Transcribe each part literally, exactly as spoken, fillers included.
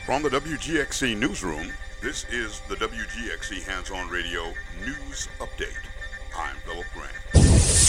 From the W G X C Newsroom, this is the W G X C Hands-On Radio News Update. I'm Philip Grant.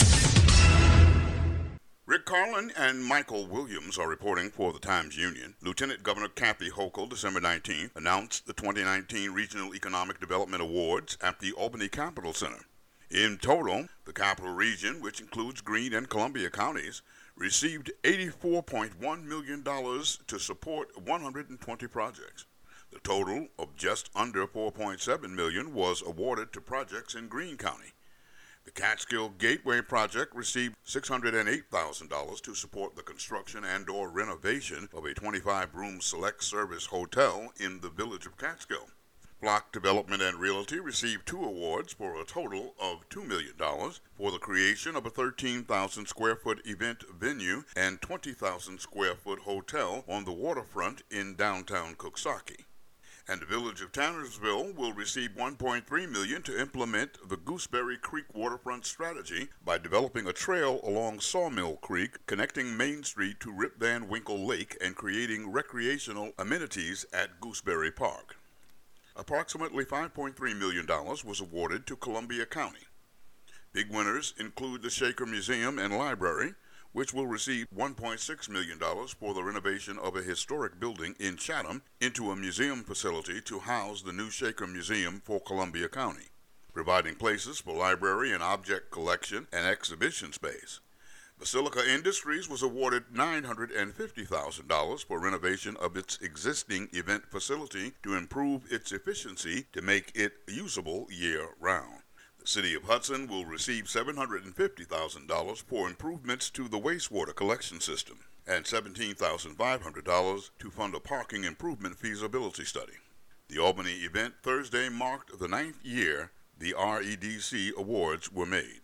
Rick Carlin and Michael Williams are reporting for the Times-Union. Lieutenant Governor Kathy Hochul, December nineteenth, announced the twenty nineteen Regional Economic Development Awards at the Albany Capitol Center. In total, the Capital Region, which includes Greene and Columbia counties, received eighty-four point one million dollars to support one hundred twenty projects. The total of just under four point seven million dollars was awarded to projects in Greene County. The Catskill Gateway project received six hundred eight thousand dollars to support the construction and or renovation of a twenty-five room select service hotel in the village of Catskill. Block Development and Realty received two awards for a total of two million dollars for the creation of a thirteen thousand square foot event venue and twenty thousand square foot hotel on the waterfront in downtown Coxsackie. And the village of Tannersville will receive one point three million dollars to implement the Gooseberry Creek waterfront strategy by developing a trail along Sawmill Creek connecting Main Street to Rip Van Winkle Lake and creating recreational amenities at Gooseberry Park. Approximately five point three million dollars was awarded to Columbia County. Big winners include the Shaker Museum and Library, which will receive one point six million dollars for the renovation of a historic building in Chatham into a museum facility to house the new Shaker Museum for Columbia County, providing places for library and object collection and exhibition space. Basilica Industries was awarded nine hundred fifty thousand dollars for renovation of its existing event facility to improve its efficiency to make it usable year-round. The City of Hudson will receive seven hundred fifty thousand dollars for improvements to the wastewater collection system and seventeen thousand five hundred dollars to fund a parking improvement feasibility study. The Albany event Thursday marked the ninth year the R E D C awards were made.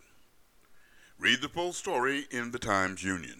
Read the full story in the Times-Union.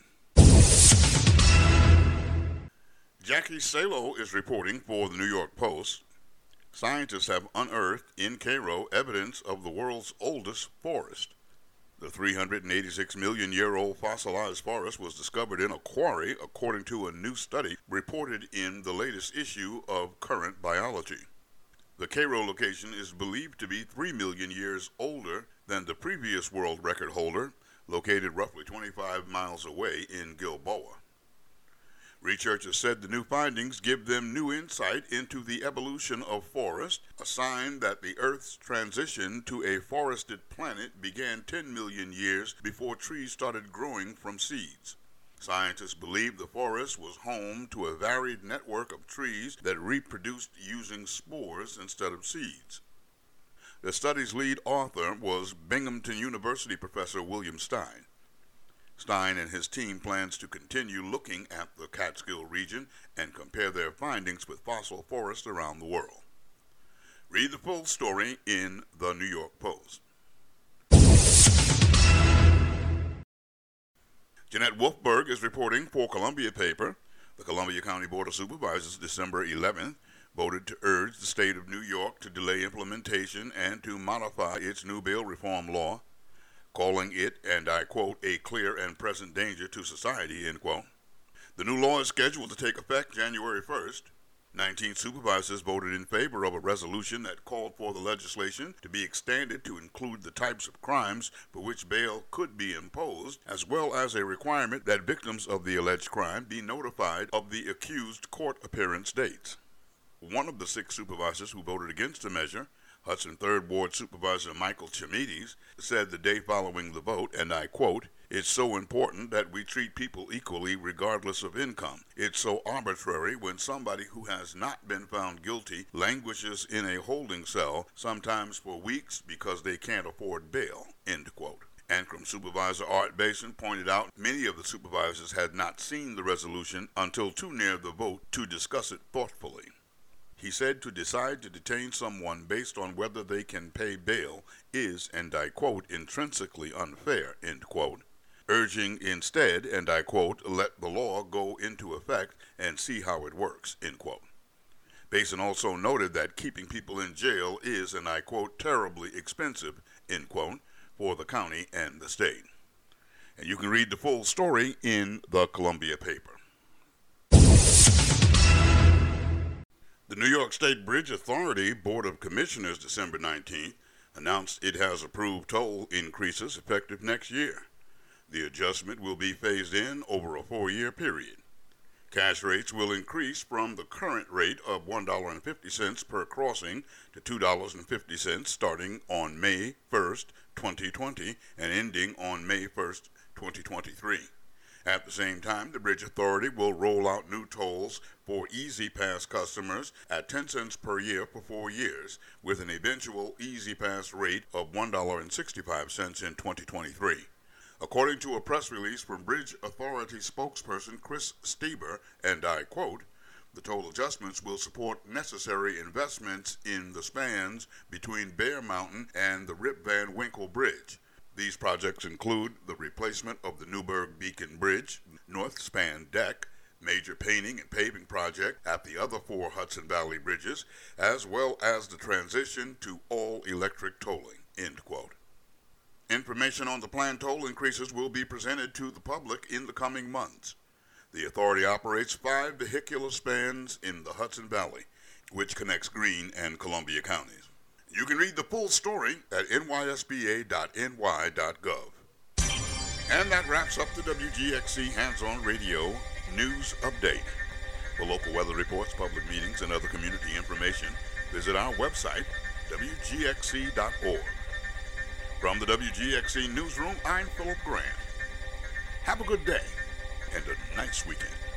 Jackie Salo is reporting for the New York Post. Scientists have unearthed in Cairo evidence of the world's oldest forest. The three hundred eighty-six million year old fossilized forest was discovered in a quarry, according to a new study reported in the latest issue of Current Biology. The Cairo location is believed to be three million years older than the previous world record holder, located roughly twenty-five miles away in Gilboa. Researchers said the new findings give them new insight into the evolution of forest, a sign that the Earth's transition to a forested planet began ten million years before trees started growing from seeds. Scientists believe the forest was home to a varied network of trees that reproduced using spores instead of seeds. The study's lead author was Binghamton University professor William Stein. Stein and his team plans to continue looking at the Catskill region and compare their findings with fossil forests around the world. Read the full story in the New York Post. Jeanette Wolfberg is reporting for Columbia Paper. The Columbia County Board of Supervisors December eleventh voted to urge the state of New York to delay implementation and to modify its new bail reform law, calling it, and I quote, a clear and present danger to society, end quote. The new law is scheduled to take effect January first. nineteen supervisors voted in favor of a resolution that called for the legislation to be extended to include the types of crimes for which bail could be imposed, as well as a requirement that victims of the alleged crime be notified of the accused court appearance dates. One of the six supervisors who voted against the measure, Hudson third Ward Supervisor Michael Chimides, said the day following the vote, and I quote, "It's so important that we treat people equally regardless of income. It's so arbitrary when somebody who has not been found guilty languishes in a holding cell, sometimes for weeks because they can't afford bail," end quote. Ancrum Supervisor Art Basin pointed out many of the supervisors had not seen the resolution until too near the vote to discuss it thoughtfully. He said to decide to detain someone based on whether they can pay bail is, and I quote, intrinsically unfair, end quote, urging instead, and I quote, let the law go into effect and see how it works, end quote. Basin also noted that keeping people in jail is, and I quote, terribly expensive, end quote, for the county and the state. And you can read the full story in the Columbia Paper. The New York State Bridge Authority Board of Commissioners December nineteenth announced it has approved toll increases effective next year. The adjustment will be phased in over a four-year period. Cash rates will increase from the current rate of one dollar and fifty cents per crossing to two dollars and fifty cents starting on May first, twenty twenty, and ending on May first, twenty twenty-three. At the same time, the Bridge Authority will roll out new tolls for Easy Pass customers at ten cents per year for four years, with an eventual Easy Pass rate of one dollar and sixty-five cents in twenty twenty-three. According to a press release from Bridge Authority spokesperson Chris Stieber, and I quote, "The toll adjustments will support necessary investments in the spans between Bear Mountain and the Rip Van Winkle Bridge. These projects include the replacement of the Newburgh Beacon Bridge, North Span Deck, major painting and paving project at the other four Hudson Valley bridges, as well as the transition to all-electric tolling," end quote. Information on the planned toll increases will be presented to the public in the coming months. The authority operates five vehicular spans in the Hudson Valley, which connects Greene and Columbia counties. You can read the full story at N Y S B A dot N Y dot gov. And that wraps up the W G X C Hands-On Radio News Update. For local weather reports, public meetings, and other community information, visit our website, W G X C dot org. From the W G X C Newsroom, I'm Philip Grant. Have a good day and a nice weekend.